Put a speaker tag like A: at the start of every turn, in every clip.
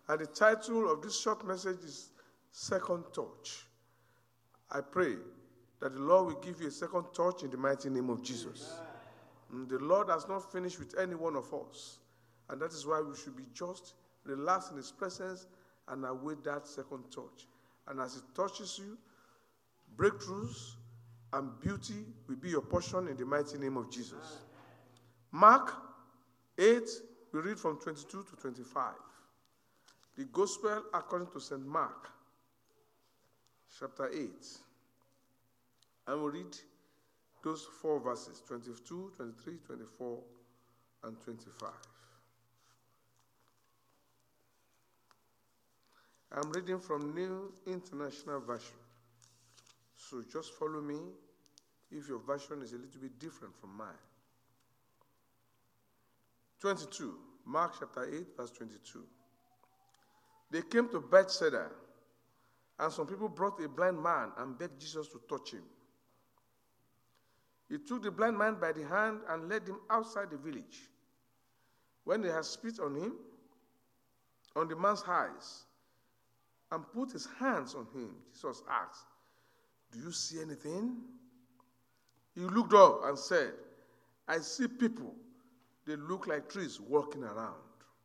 A: And the title of this short message is Second Touch. I pray that the Lord will give you a second touch in the mighty name of Jesus. And the Lord has not finished with any one of us. And that is why we should be just, relax in His presence, and await that second touch. And as it touches you, breakthroughs and beauty will be your portion in the mighty name of Jesus. Mark 8, we read from 22 to 25. The Gospel according to St. Mark, chapter 8. And we'll read those 4 verses, 22, 23, 24, and 25. I'm reading from New International Version. So just follow me if your version is a little bit different from mine. 22, Mark chapter 8, verse 22. They came to Bethsaida, and some people brought a blind man and begged Jesus to touch him. He took the blind man by the hand and led him outside the village. When they had spit on him, on the man's eyes, and put his hands on him, Jesus asked, "Do you see anything?" He looked up and said, "I see people. They look like trees walking around."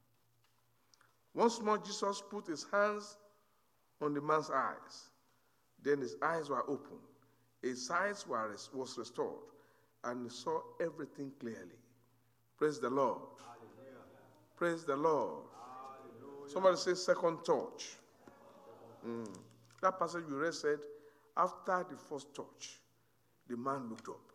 A: Once more, Jesus put his hands on the man's eyes. Then his eyes were opened. His sight was restored, and he saw everything clearly. Praise the Lord. Hallelujah. Praise the Lord. Hallelujah. Somebody say second touch. That passage we read said, after the first touch, the man looked up.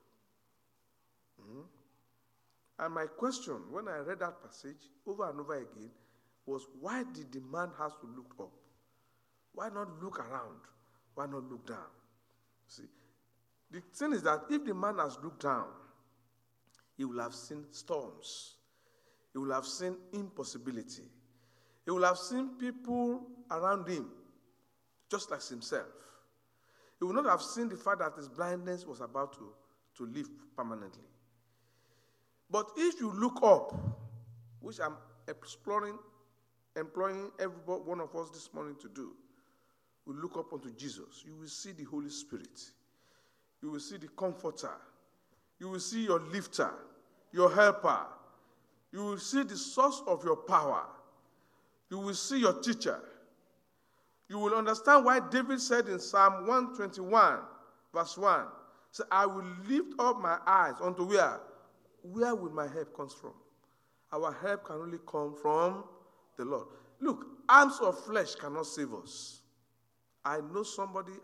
A: And my question, when I read that passage over and over again, was why did the man have to look up? Why not look around? Why not look down? See, the thing is that if the man has looked down, he will have seen storms. He will have seen impossibility. He will have seen people around him, just like himself. He will not have seen the fact that his blindness was about to leave permanently. But if you look up, which I'm employing every one of us this morning to do, we look up unto Jesus. You will see the Holy Spirit. You will see the Comforter. You will see your lifter, your helper. You will see the source of your power. You will see your teacher. You will understand why David said in Psalm 121, verse 1, say, "I will lift up my eyes unto where? Where will my help come from?" Our help can only come from the Lord. Look, arms of flesh cannot save us. I know somebody.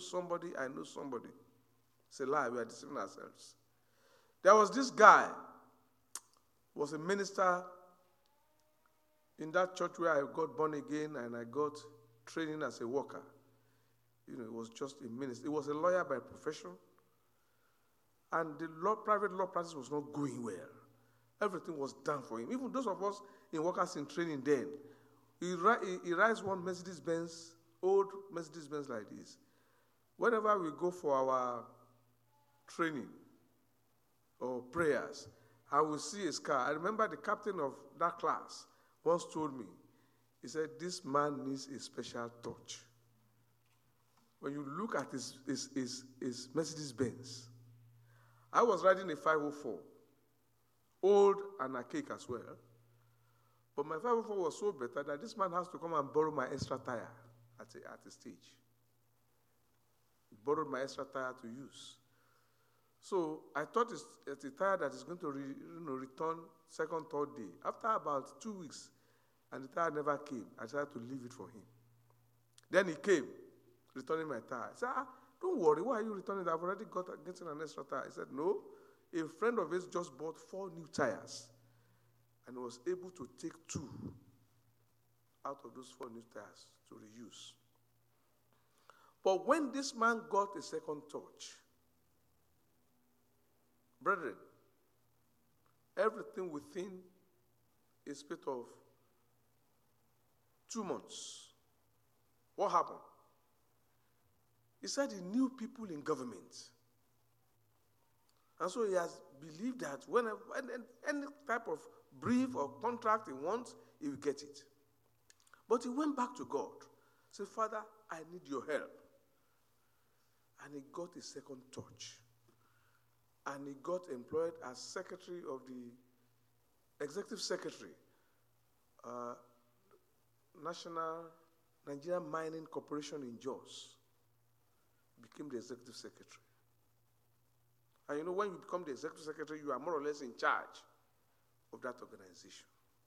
A: It's a lie. We are deceiving ourselves. There was this guy, was a minister in that church where I got born again and I got training as a worker. It was just a minister. He was a lawyer by profession. And the private law practice was not going well. Everything was done for him. Even those of us in workers in training then, he rides one Mercedes-Benz, old Mercedes-Benz like this. Whenever we go for our training or prayers, I will see his car. I remember the captain of that class once told me, he said, "This man needs a special touch." When you look at his Mercedes-Benz, I was riding a 504, old and archaic as well. But my 504 was so better that this man has to come and borrow my extra tire at the stage. He borrowed my extra tire to use. So I thought it's a tire that is going to return second, third day. After about 2 weeks, and the tire never came, I decided to leave it for him. Then he came, returning my tire. I said, "Don't worry, why are you returning that? I've already getting an extra tire." He said, "No, a friend of his just bought 4 new tires and was able to take 2 out of those 4 new tires to reuse." But when this man got a second touch, brethren, everything within a space of 2 months, what happened? He said he knew people in government. And so he has believed that whenever any type of brief or contract he wants, he will get it. But he went back to God. Said, Father, I need your help. And he got a second touch. And he got employed as secretary of the executive secretary, National Nigerian Mining Corporation in Jos. Became the executive secretary. And you know, when you become the executive secretary, you are more or less in charge of that organization.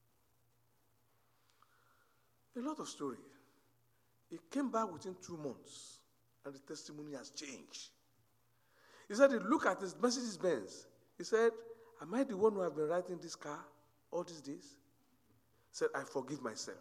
A: A lot of story. He came back within 2 months, and the testimony has changed. He said, he looked at his Mercedes-Benz. He said, am I the one who has been riding this car all these days? He said, I forgive myself.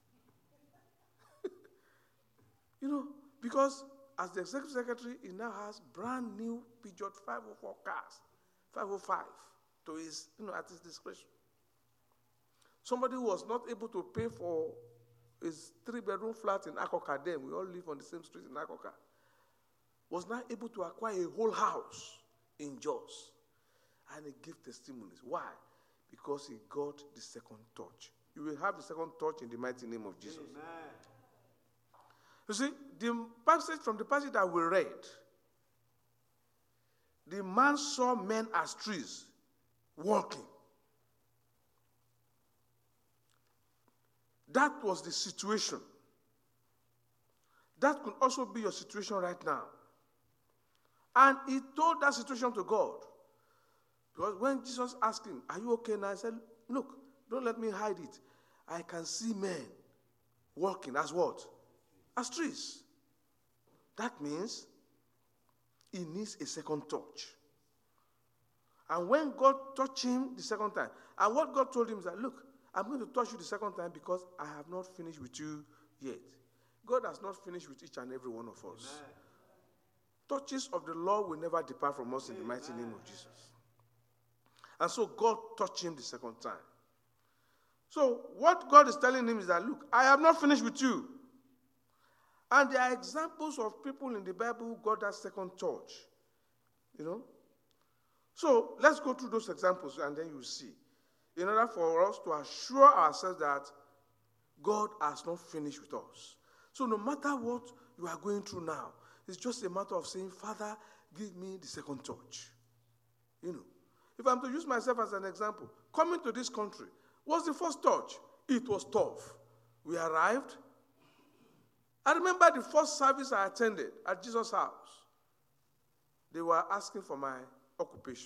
A: You know, because as the executive secretary, he now has brand new Peugeot 504 cars, 505, to his, at his discretion. Somebody who was not able to pay for his 3-bedroom flat in Akoka, then we all live on the same street in Akoka, was now able to acquire a whole house in Jos. And he gave testimonies. Why? Because he got the second touch. You will have the second touch in the mighty name of Jesus. Amen. You see, from the passage that we read, the man saw men as trees walking. That was the situation. That could also be your situation right now. And he told that situation to God. Because when Jesus asked him, are you okay now? I said, look, don't let me hide it. I can see men walking as what? As trees. That means he needs a second touch. And when God touched him the second time, and what God told him is that, look, I'm going to touch you the second time because I have not finished with you yet. God has not finished with each and every one of us. Amen. Touches of the Lord will never depart from us in the mighty name of Jesus. And so God touched him the second time. So what God is telling him is that, look, I have not finished with you. And there are examples of people in the Bible who got that second touch. So let's go through those examples and then you'll see. In order for us to assure ourselves that God has not finished with us. So no matter what you are going through now, it's just a matter of saying, Father, give me the second touch. If I'm to use myself as an example, coming to this country, what's the first touch? It was tough. We arrived. I remember the first service I attended at Jesus' house. They were asking for my occupation.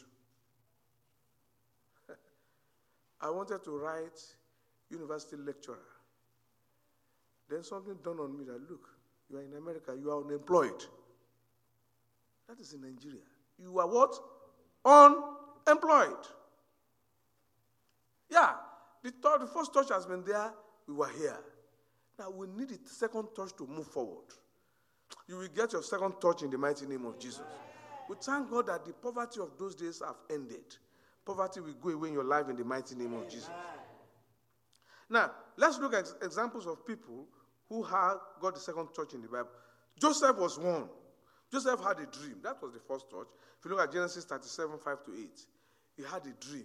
A: I wanted to write university lecturer. Then something dawned on me that, look, you are in America, you are unemployed. That is in Nigeria. You are what? Unemployed. Yeah, the first touch has been there, we were here. Now we need the second touch to move forward. You will get your second touch in the mighty name of Jesus. We thank God that the poverty of those days have ended. Poverty will go away in your life in the mighty name of Jesus. Now, let's look at examples of people who got the second touch in the Bible. Joseph was one. Joseph had a dream. That was the first touch. If you look at Genesis 37, 5 to 8, he had a dream.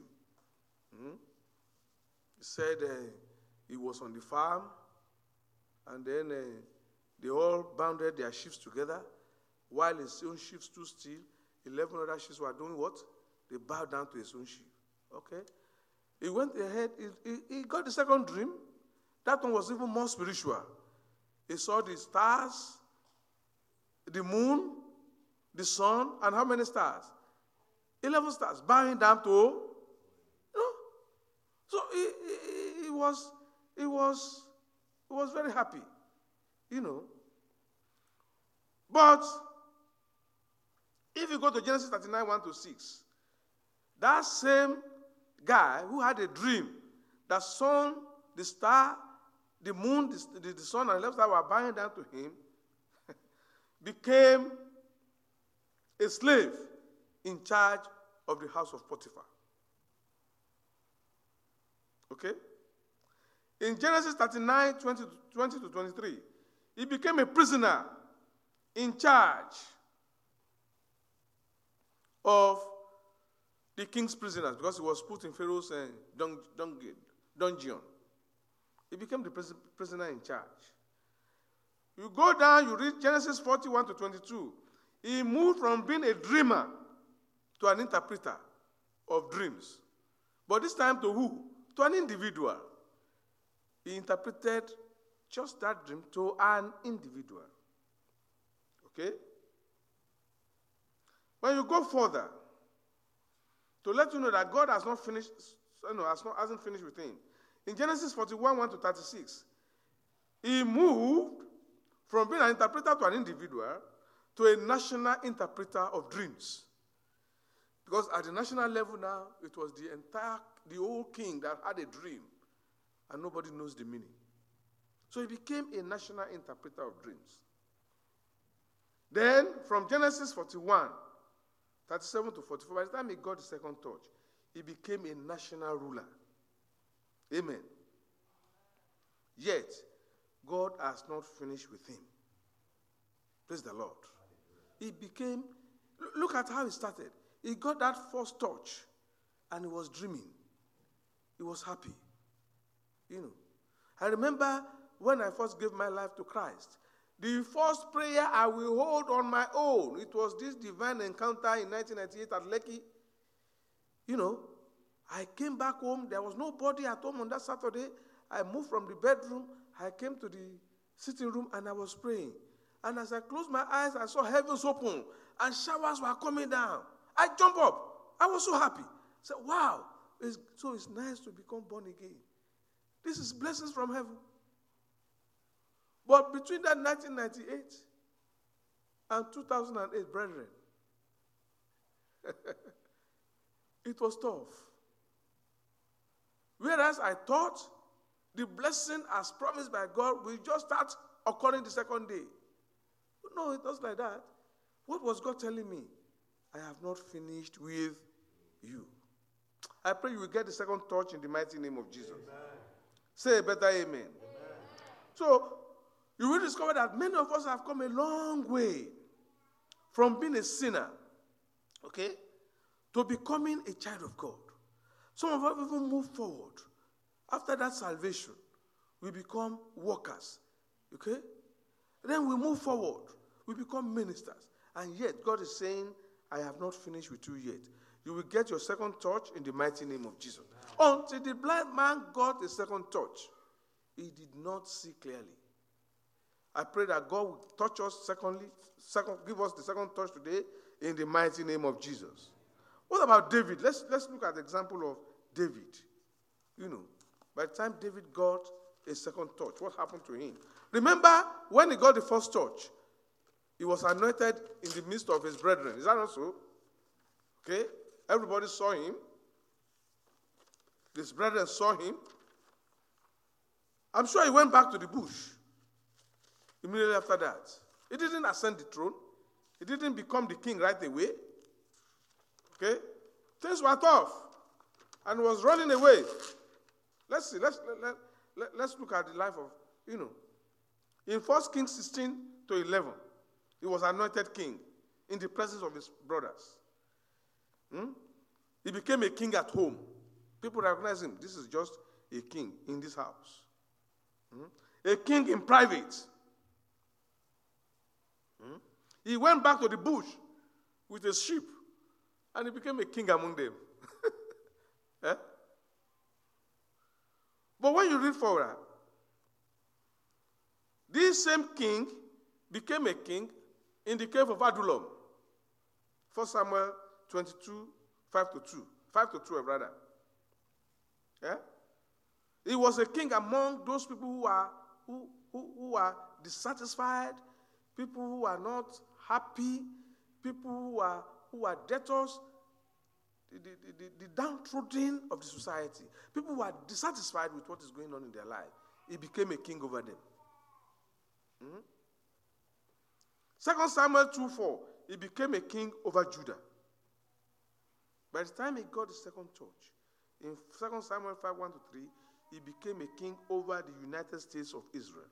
A: He said he was on the farm, and then they all bounded their sheep together, while his own sheep stood still. 11 other sheep were doing what? They bowed down to his own sheep. Okay? He went ahead. He got the second dream. That one was even more spiritual. He saw the stars, the moon, the sun, and how many stars? 11 stars, bowing down to. So he was very happy, But if you go to Genesis 39, 1 to 6, that same guy who had a dream, the sun, the star, the moon, the sun, and the 11 stars were bowing down to him, became a slave in charge of the house of Potiphar. Okay? In Genesis 39, 20 to 23, he became a prisoner in charge of the king's prisoners because he was put in Pharaoh's dungeon. He became the prisoner in charge. You go down, you read Genesis 41 to 22. He moved from being a dreamer to an interpreter of dreams. But this time to who? To an individual. He interpreted just that dream to an individual. Okay? When you go further, to let you know that God has not finished, hasn't finished with him. In Genesis 41, 1 to 36, he moved from being an interpreter to an individual to a national interpreter of dreams. Because at the national level now, it was the whole king that had a dream, and nobody knows the meaning. So he became a national interpreter of dreams. Then, from Genesis 41, 37 to 44, by the time he got the second touch, he became a national ruler. Amen. Yet, God has not finished with him. Praise the Lord. He became, look at how he started. He got that first touch, and he was dreaming. He was happy. I remember when I first gave my life to Christ, the first prayer I will hold on my own, it was this divine encounter in 1998 at Lekki. I came back home. There was nobody at home on that Saturday. I moved from the bedroom. I came to the sitting room, and I was praying. And as I closed my eyes, I saw heavens open, and showers were coming down. I jumped up. I was so happy. I said, wow, it's nice to become born again. This is blessings from heaven. But between that 1998 and 2008, brethren, it was tough. Whereas I thought the blessing as promised by God will just start occurring the second day. But no, it was like that. What was God telling me? I have not finished with you. I pray you will get the second touch in the mighty name of Jesus. Amen. Say a better amen. Amen. So, you will discover that many of us have come a long way from being a sinner, okay, to becoming a child of God. Some of us even move forward. After that salvation, we become workers, okay? Then we move forward. We become ministers. And yet, God is saying, I have not finished with you yet. You will get your second touch in the mighty name of Jesus. Until the blind man got a second touch, he did not see clearly. I pray that God will touch us give us the second touch today in the mighty name of Jesus. What about David? Let's look at the example of David. By the time David got a second touch, what happened to him? Remember, when he got the first touch, he was anointed in the midst of his brethren. Is that not so? Okay? Everybody saw him. His brethren saw him. I'm sure he went back to the bush immediately after that. He didn't ascend the throne. He didn't become the king right away. Okay? Things were tough. And he was running away. Let's see. Let's look at the life of, in 1 Kings 16 to 11, he was anointed king in the presence of his brothers. He became a king at home. People recognize him. This is just a king in this house. A king in private. He went back to the bush with his sheep, and he became a king among them. Eh? But when you read forward, this same king became a king in the cave of Adullam. 1 Samuel 22, 5 to 12, rather. Yeah? He was a king among those people who are dissatisfied, people who are not happy, people who are debtors, the downtrodden of the society. People who are dissatisfied with what is going on in their life. He became a king over them. 2 Samuel 2:4, he became a king over Judah. By the time he got the second touch, in 2 Samuel 5:1 to 3, he became a king over the United States of Israel.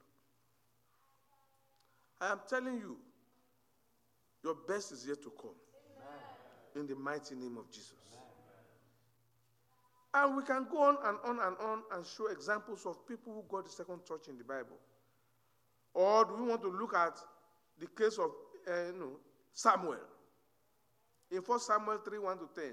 A: I am telling you, your best is yet to come. Amen. In the mighty name of Jesus. And we can go on and on and on and show examples of people who got the second touch in the Bible. Or do we want to look at the case of Samuel? In 1 Samuel 3, 1 to 10,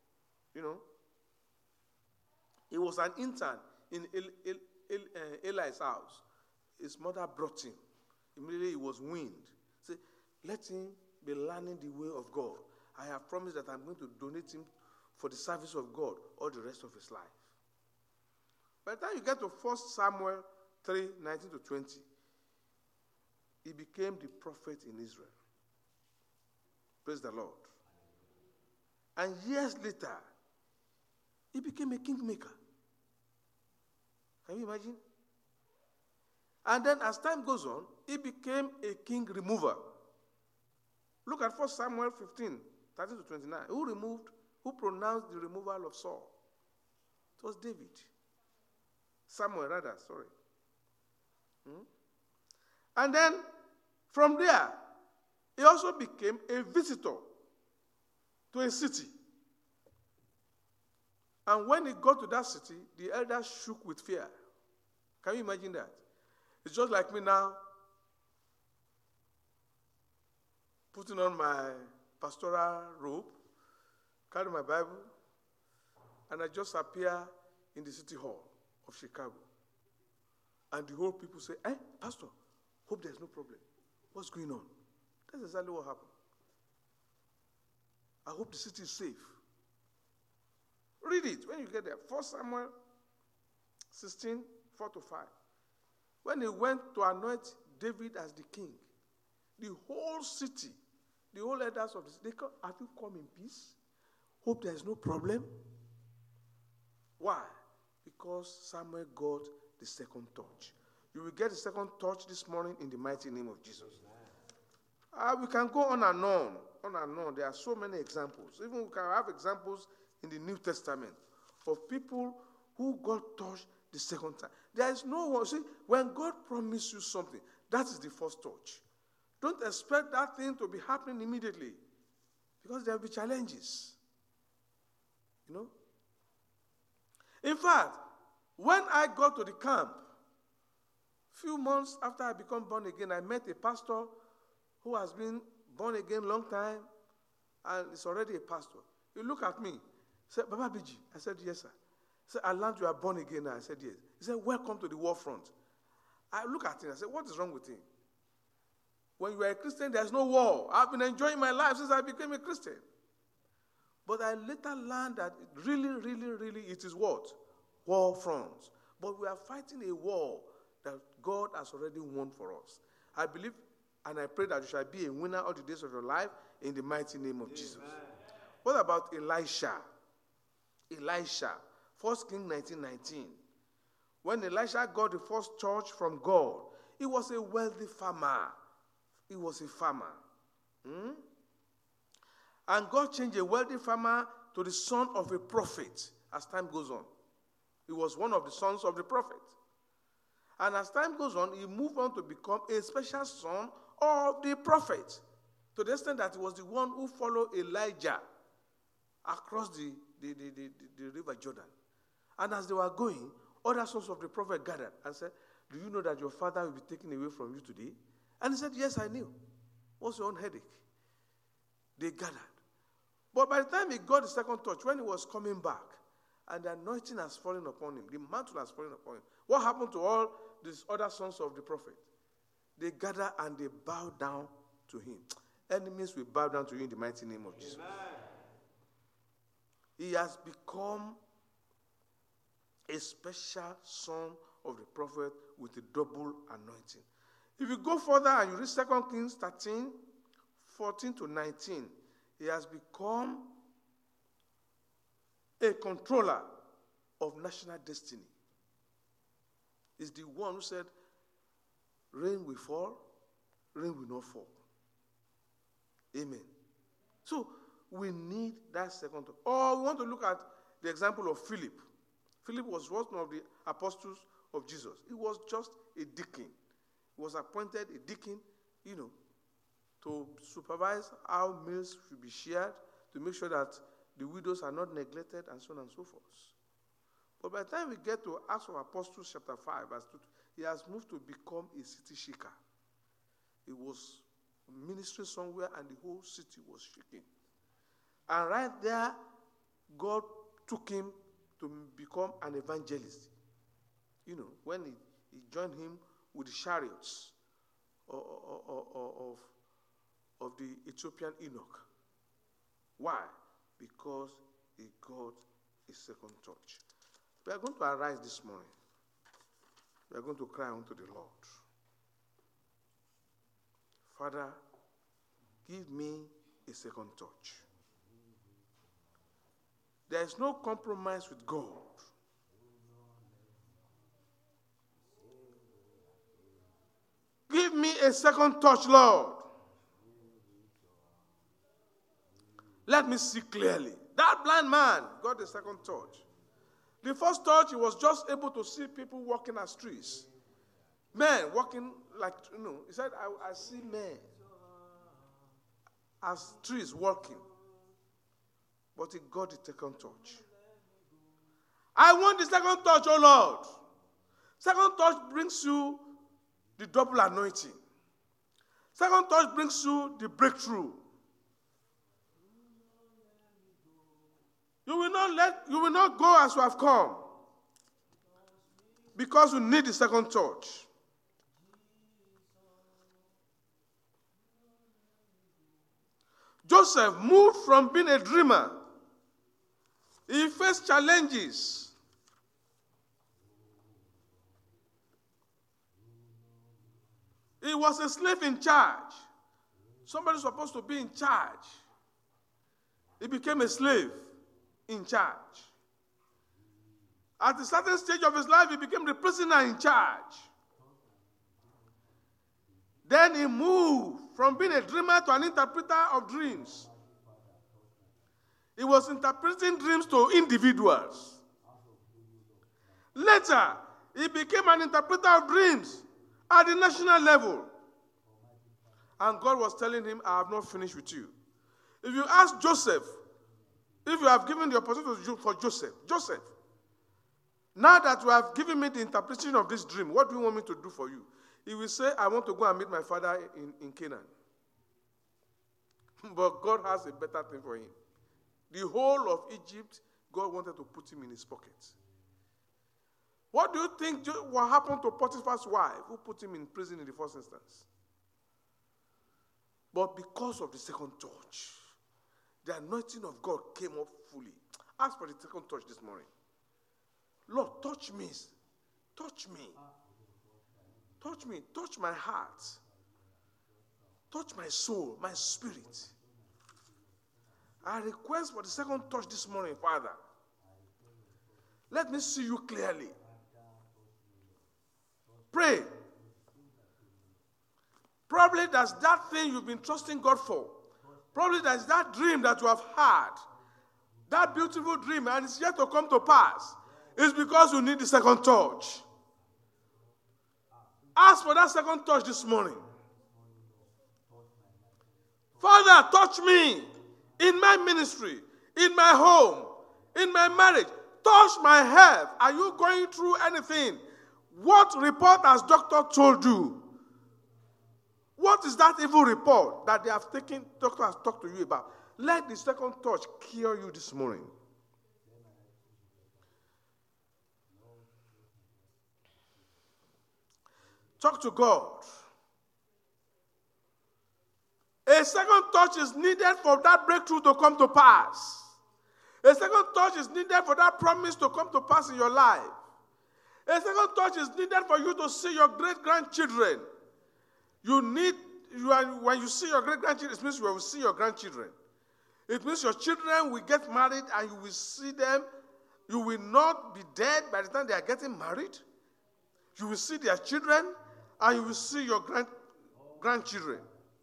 A: he was an intern in Eli's house. His mother brought him. Immediately he was weaned. Say, let him be learning the way of God. I have promised that I'm going to donate him for the service of God all the rest of his life. By the time you get to 1 Samuel 3, 19 to 20, he became the prophet in Israel. Praise the Lord. And years later, he became a kingmaker. Can you imagine? And then as time goes on, he became a king remover. Look at 1 Samuel 15, 13 to 29. Who pronounced the removal of Saul? It was David. Samuel, rather, sorry. And then, from there, he also became a visitor to a city. And when he got to that city, the elders shook with fear. Can you imagine that? It's just like me now, putting on my pastoral robe, carry my Bible, and I just appear in the city hall of Chicago. And the whole people say, Pastor, hope there's no problem. What's going on? That's exactly what happened. I hope the city is safe. Read it when you get there. 1 Samuel 16, 4 to 5. When he went to anoint David as the king, the whole city, the whole elders of the city, they come, have you come in peace? Hope there is no problem. Why? Because Samuel got the second touch. You will get the second touch this morning in the mighty name of Jesus. We can go on and on. There are so many examples. Even we can have examples in the New Testament of people who got touched the second time. There is no one. See, when God promises you something, that is the first touch. Don't expect that thing to be happening immediately, because there will be challenges. In fact, when I got to the camp, few months after I become born again, I met a pastor who has been born again long time, and is already a pastor. He looked at me, said, Baba Biji. I said, yes, sir. He said, I learned you are born again now. I said, yes. He said, welcome to the war front. I look at him, I said, what is wrong with him? When you are a Christian, there's no war. I've been enjoying my life since I became a Christian. But I later learned that really, it is what? War fronts. But we are fighting a war that God has already won for us. I believe and I pray that you shall be a winner all the days of your life in the mighty name of Jesus. What about Elisha? 1 Kings 19:19. When Elisha got the first touch from God, he was a wealthy farmer. He was a farmer. And God changed a wealthy farmer to the son of a prophet as time goes on. He was one of the sons of the prophet. And as time goes on, he moved on to become a special son of the prophet, to the extent that he was the one who followed Elijah across the river Jordan. And as they were going, other sons of the prophet gathered and said, do you know that your father will be taken away from you today? And he said, yes, I knew. What's your own headache? They gathered. But by the time he got the second touch, when he was coming back, and the anointing has fallen upon him, the mantle has fallen upon him, what happened to all these other sons of the prophet? They gather and they bow down to him. Enemies will bow down to you in the mighty name of Jesus. He has become a special son of the prophet with a double anointing. If you go further and you read 2 Kings 13, 14 to 19, he has become a controller of national destiny. He's the one who said, rain will fall, rain will not fall. Amen. So, we need that second touch. Or we want to look at the example of Philip. Philip was one of the apostles of Jesus. He was just a deacon. He was appointed a deacon, to supervise how meals should be shared, to make sure that the widows are not neglected, and so on and so forth. But by the time we get to Acts of Apostles chapter 5, verse 2, he has moved to become a city shaker. He was ministering somewhere and the whole city was shaking. And right there, God took him to become an evangelist. You know, when he joined him with the chariots of the Ethiopian Enoch. Why? Because he got a second touch. We are going to arise this morning. We are going to cry unto the Lord. Father, give me a second touch. There is no compromise with God. Give me a second touch, Lord. Let me see clearly. That blind man got a second touch. The first touch, he was just able to see people walking as trees. Men walking like, he said, I see men as trees walking. But he got the second touch. I want the second touch, oh Lord. Second touch brings you the double anointing. Second touch brings you the breakthrough. You will not go as you have come, because you need the second touch. Joseph moved from being a dreamer. He faced challenges. He was a slave in charge. Somebody supposed to be in charge. He became a slave in charge. At a certain stage of his life, he became the prisoner in charge. Then he moved from being a dreamer to an interpreter of dreams. He was interpreting dreams to individuals. Later, he became an interpreter of dreams at the national level. And God was telling him, I have not finished with you. If you ask Joseph, if you have given the opportunity for Joseph, now that you have given me the interpretation of this dream, what do you want me to do for you? He will say, I want to go and meet my father in Canaan. But God has a better thing for him. The whole of Egypt, God wanted to put him in his pocket. What do you think what happened to Potiphar's wife, who put him in prison in the first instance? But because of the second touch, the anointing of God came up fully. Ask for the second touch this morning. Lord, touch me. Touch me. Touch me. Touch my heart. Touch my soul, my spirit. I request for the second touch this morning, Father. Let me see you clearly. Pray. Probably that's that thing you've been trusting God for. Probably that's that dream that you have had. That beautiful dream, and it's yet to come to pass. It's because you need the second touch. Ask for that second touch this morning. Father, touch me in my ministry, in my home, in my marriage. Touch my health. Are you going through anything? What report has doctor told you? What is that evil report that they have taken, doctor has talked to you about? Let the second touch cure you this morning. Talk to God. A second touch is needed for that breakthrough to come to pass. A second touch is needed for that promise to come to pass in your life. A second touch is needed for you to see your great-grandchildren. When you see your great-grandchildren, it means you will see your grandchildren. It means your children will get married and you will see them. You will not be dead by the time they are getting married. You will see their children and you will see your grandchildren.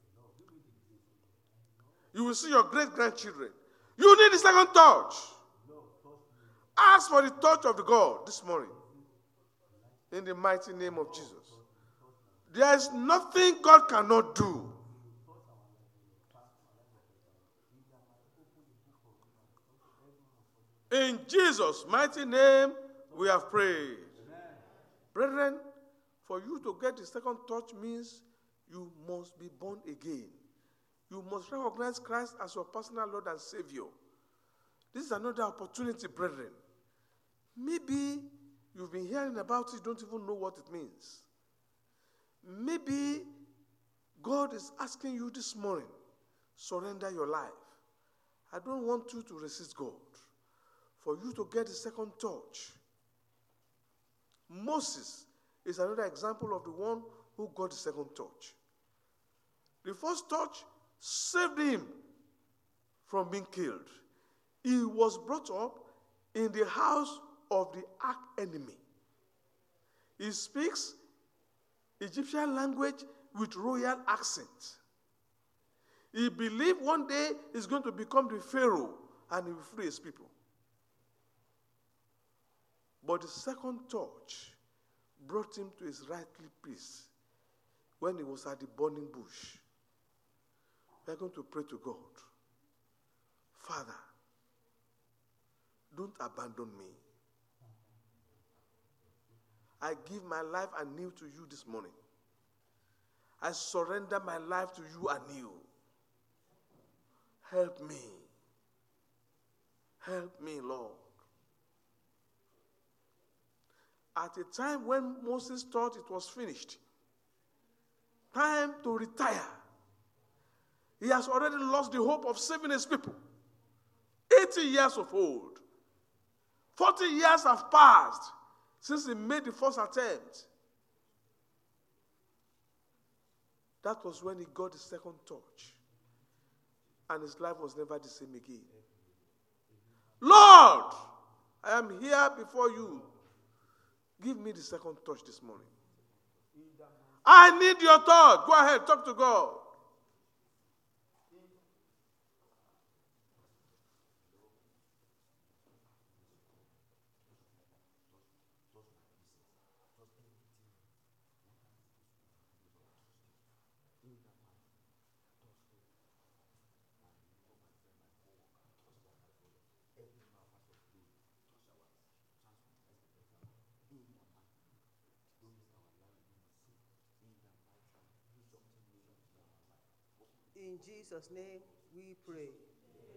A: You will see your great-grandchildren. You need the second touch. Ask for the touch of the God this morning. In the mighty name of Jesus. There is nothing God cannot do. In Jesus' mighty name, We have prayed. Amen. Brethren, for you to get the second touch means you must be born again. You must recognize Christ as your personal Lord and Savior. This is another opportunity, brethren. Maybe you've been hearing about it, don't even know what it means. Maybe God is asking you this morning, surrender your life. I don't want you to resist God. For you to get the second touch. Moses is another example of the one who got the second touch. The first touch saved him from being killed. He was brought up in the house of the arch enemy. He speaks Egyptian language with royal accent. He believed one day he's going to become the Pharaoh and he will free his people. But the second touch brought him to his rightly place when he was at the burning bush. We are going to pray to God. Father, don't abandon me. I give my life anew to you this morning. I surrender my life to you anew. Help me. Help me, Lord. At a time when Moses thought it was finished, time to retire, he has already lost the hope of saving his people. 80 years of old. 40 years have passed since he made the first attempt. That was when he got the second touch. And his life was never the same again. Lord, I am here before you. Give me the second touch this morning. I need your touch. Go ahead, talk to God.
B: In Jesus' name we pray.